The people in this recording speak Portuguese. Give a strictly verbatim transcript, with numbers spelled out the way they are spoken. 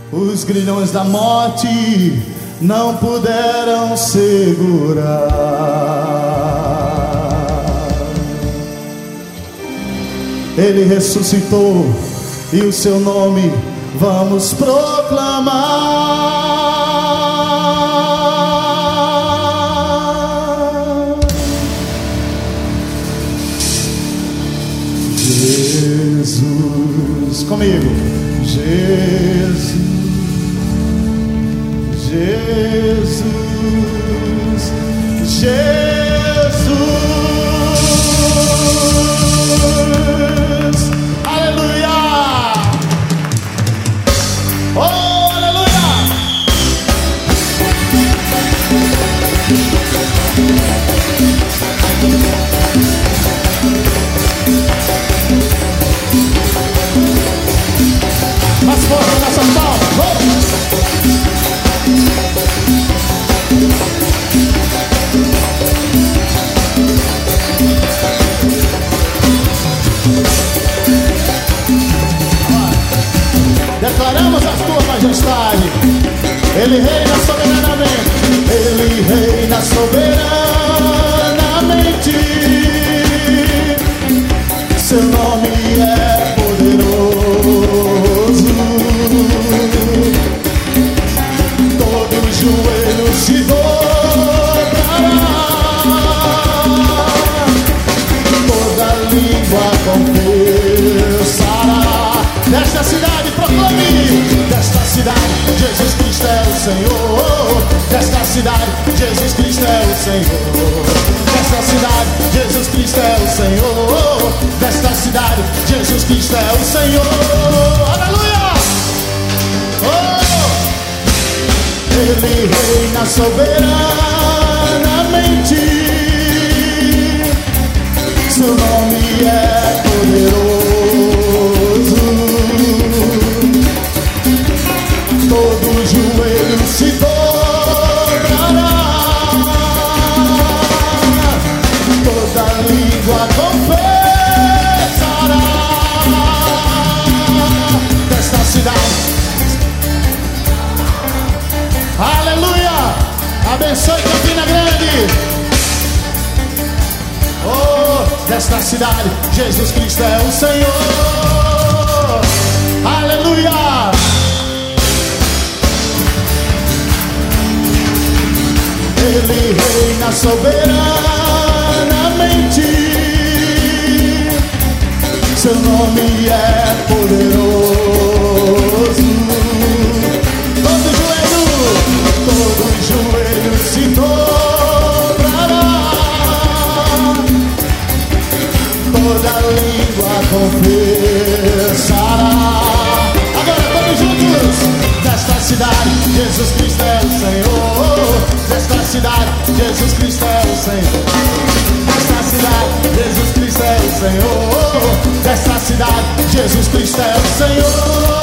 Os grilhões da morte não puderam segurar. Ele ressuscitou e o seu nome vamos proclamar. Jesus, comigo. Jesus, Jesus, Jesus, aleluia, oh, aleluia. Mais forte nessas palmas, vamos. Declaramos a tua majestade. Ele reina soberanamente. Ele reina soberanamente. Seu nome é poderoso. Todo joelho se dobrará. Toda língua confessará. Desta cidade proclame. Desta cidade Jesus Cristo é o Senhor. Desta cidade Jesus Cristo é o Senhor. Desta cidade Jesus Cristo é o Senhor. Desta cidade Jesus Cristo é o Senhor. Aleluia! Oh! Ele reina soberanamente. Seu nome é poderoso. Todo joelho se dobrará. Toda língua confessará. Desta cidade. Aleluia! Abençoe Campina Grande. Oh, desta cidade Jesus Cristo é o Senhor. Aleluia! Ele reina soberanamente. Seu nome é poderoso. Todo joelho, todo joelho se dobrará. Toda língua confessará. Agora todos juntos. Desta cidade Jesus Cristo é o Senhor. Desta cidade Jesus Cristo é o Senhor. Desta cidade Jesus Cristo é o Senhor. Desta cidade Jesus Cristo é o Senhor.